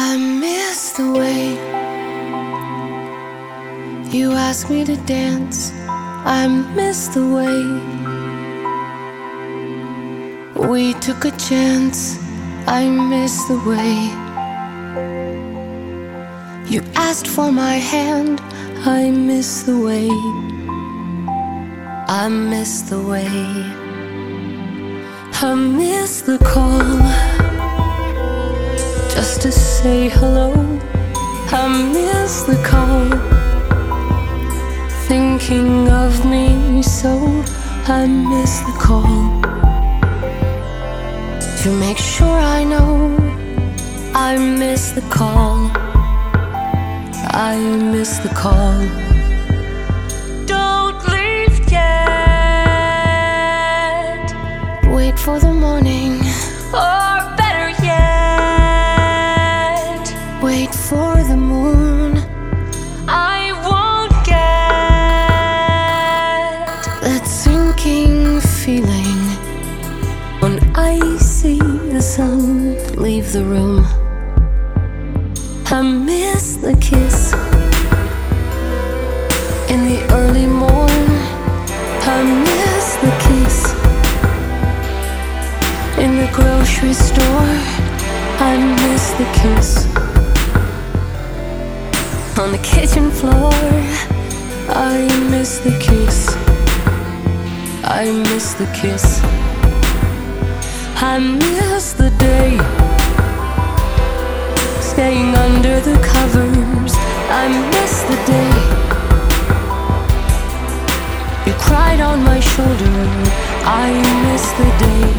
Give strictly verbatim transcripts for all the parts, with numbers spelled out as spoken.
I miss the way you asked me to dance. I miss the way we took a chance. I miss the way you asked for my hand. I miss the way. I miss the way. I miss the call just to say hello. I miss the call, thinking of me so. I miss the call to make sure I know. I miss the call. I miss the call. Don't leave yet. Wait for the morning, or better yet, wait for the moon. I won't get that sinking feeling when I see the sun leave the room. I miss the kiss in the early morn. I miss the kiss in the grocery store. I miss the kiss on the kitchen floor. I miss the kiss. I miss the kiss. I miss the day staying under the covers. I miss the day you cried on my shoulder. I miss the day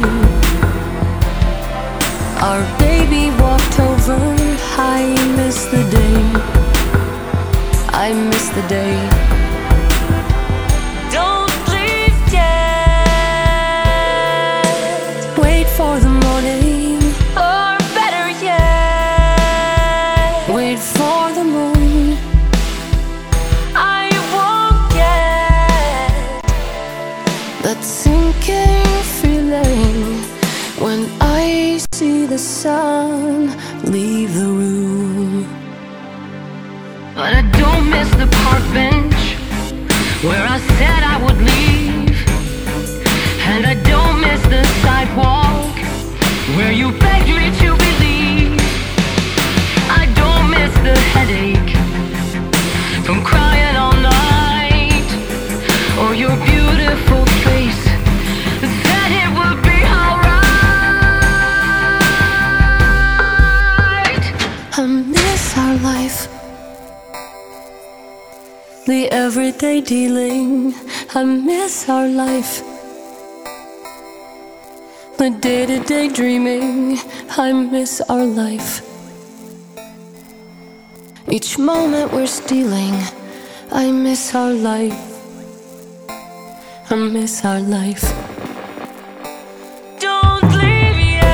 our baby walked over. I miss the day. I miss the day. Don't leave yet. Wait for the morning, or better yet, wait for the moon. I won't get that sinking feeling when I see the sun leave the room. But I don't miss the park bench where I said I would leave, and I don't miss the sidewalk where you begged me to believe. I don't miss the headache from crying all night, or your beautiful face that said it would be alright. I miss our life, the everyday dealing. I miss our life, the day-to-day dreaming. I miss our life, each moment we're stealing. I miss our life. I miss our life. Don't leave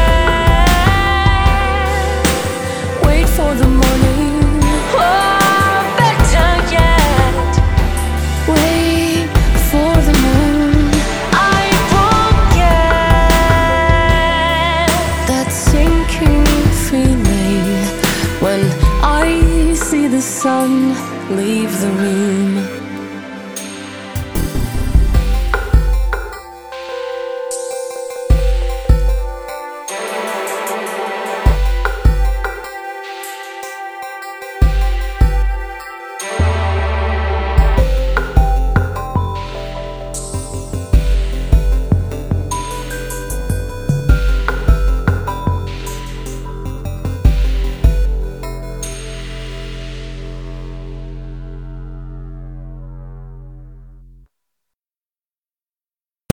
yet. Wait for the morning, Oh, better yet. wait for the moon. I won't get That sinking feeling when I see the sun leave the room.